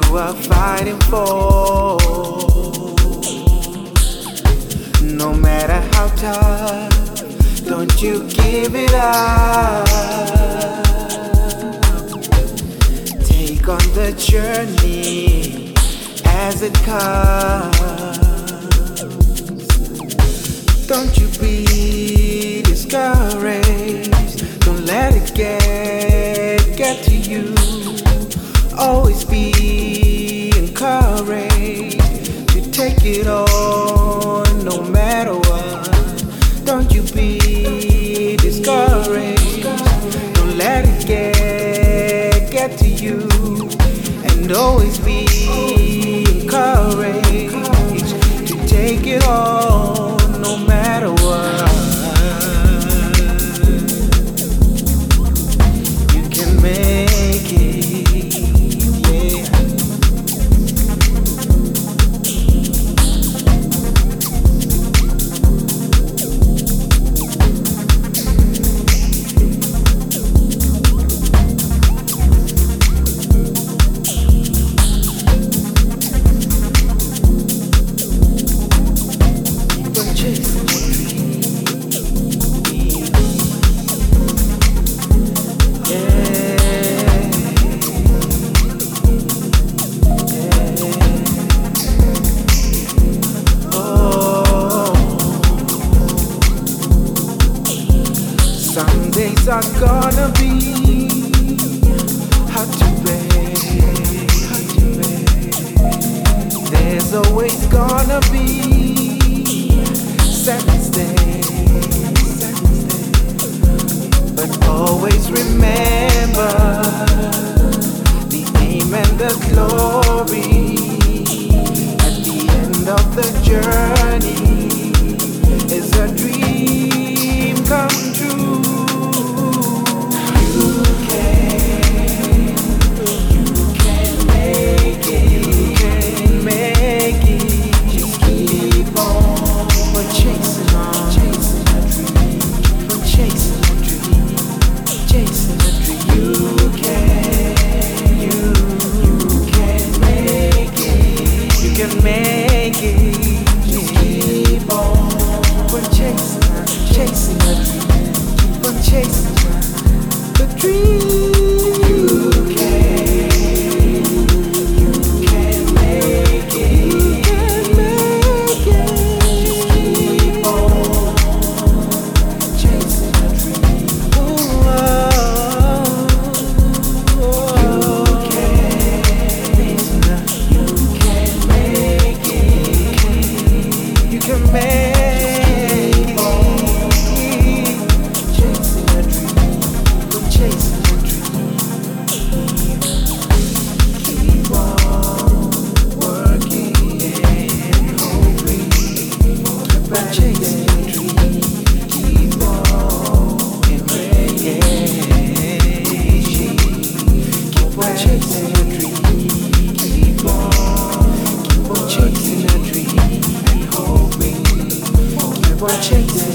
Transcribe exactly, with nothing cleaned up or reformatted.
are fighting for. No matter how tough, don't you give it up. Take on the journey as it comes. Don't you be discouraged. Don't let it get get to you. Always be encouraged to take it on, no matter what. Don't you be discouraged. Don't let it get get to you, and always be encouraged to take it on, no matter what. You can make it. Some days are gonna be hard to bear. There's always gonna be sadness days, but always remember the aim and the glory. At the end of the journey is a dream come true. Make it, just keep on, keep chasing, chasing the dream, keep on chasing the dream. You can, you can make it, you can make it. Just keep on chasing the dream. Oh, oh, oh. You can, you can make it. You can make it. Chasing a dream, I'm chasing a dream. Keep on working and hoping. I'm chasing a dream. Keep on engaging. Keep on chasing a dream. Keep on, keep on chasing a dream. Keep on chasing.